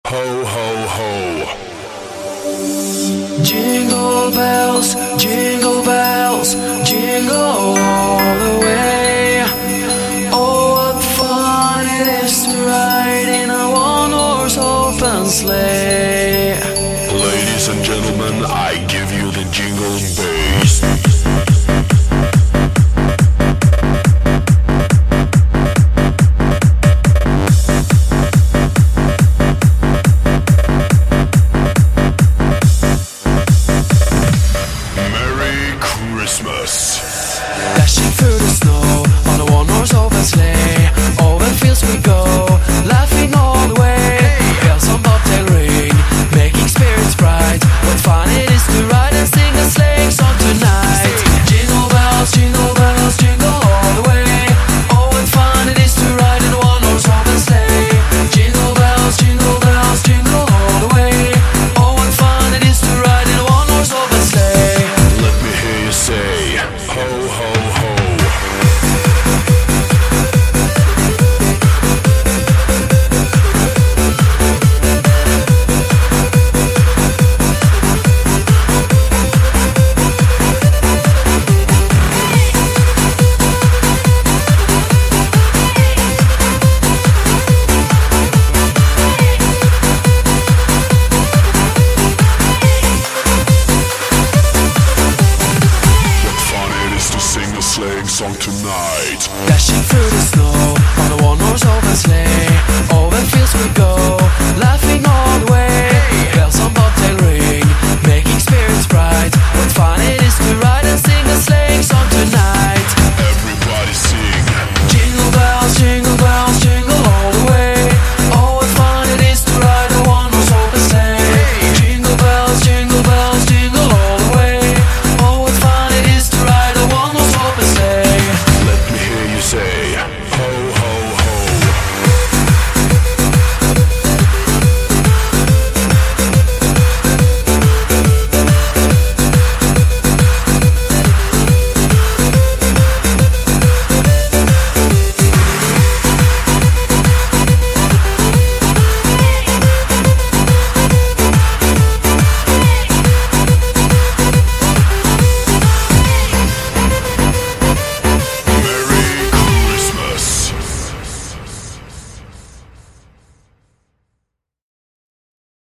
Ho, ho, ho. Jingle bells, jingle all the way. Oh, what fun it is to ride in a one-horse open sleigh. Ladies and gentlemen, I give you the jingle bass.